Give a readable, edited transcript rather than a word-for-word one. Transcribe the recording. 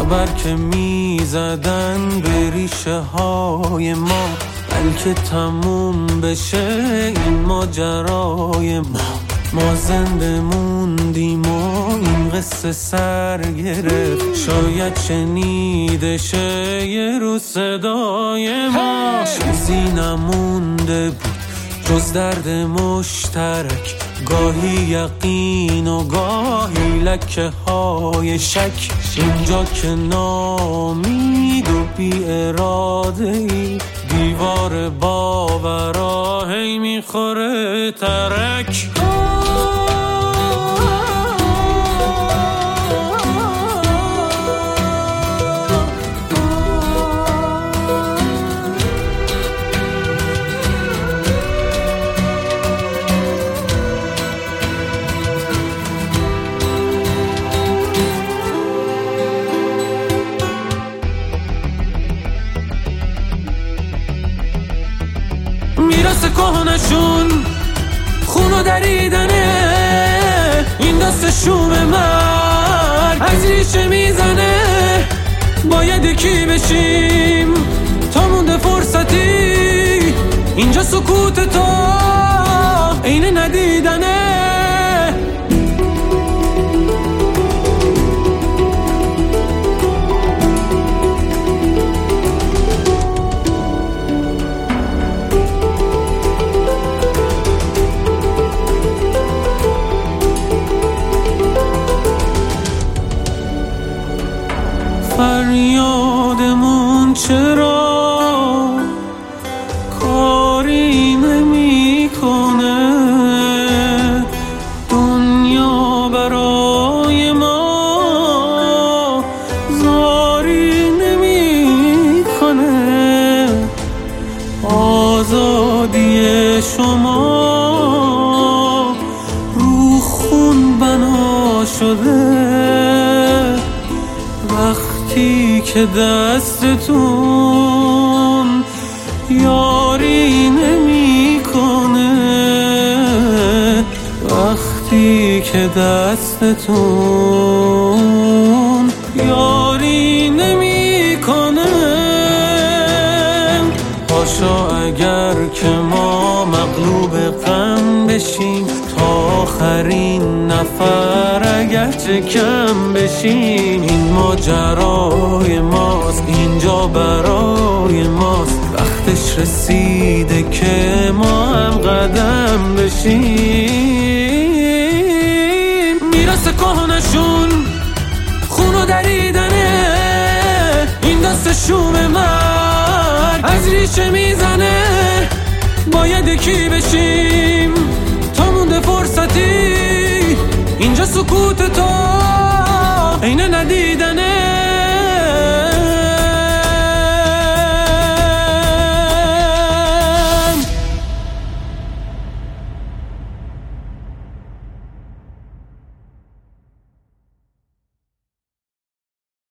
خبر که میزدن به ریشه های ما، بلکه تموم بشه این ماجرای ما زنده موندیم و این قصه سر گرفت. شاید شنیده شه یه روز صدای ما. چیزی نمونده بود جز درد مشترک، گاهی یقین و گاهی لکه های شک. اینجا که نامید و بی اراده ای دیوار باورا هی میخوره ترک. میراث کهنشون خونو دریدنه، این دست شوم مرگ از ریشه میزنه. باید یکی بشیم تا مونده فرصتی، اینجا سکوت تو عین ندیدنه. فریادمون چرا کاری نمیکنه؟ دنیا برای ما زاری نمیکنه. آزادی شما رو خون بنا شده، وقتی که دستتون یاری نمیکنه، وقتی که دستتون یاری نمیکنه. پاشا اگر که ما مغلوب غم بشیم، تا آخرین نفر اگرچه کم بشیم، این ماجرای ماست، اینجا برای ماست. وقتش رسیده که ما هم قدم بشیم. میراث کهنشون خونو دریدنه، این دست شوم مرگ از ریشه میزنه. باید یکی بشیم تا مونده فرصتی، اینجا سکوت تو عین ندیدنه.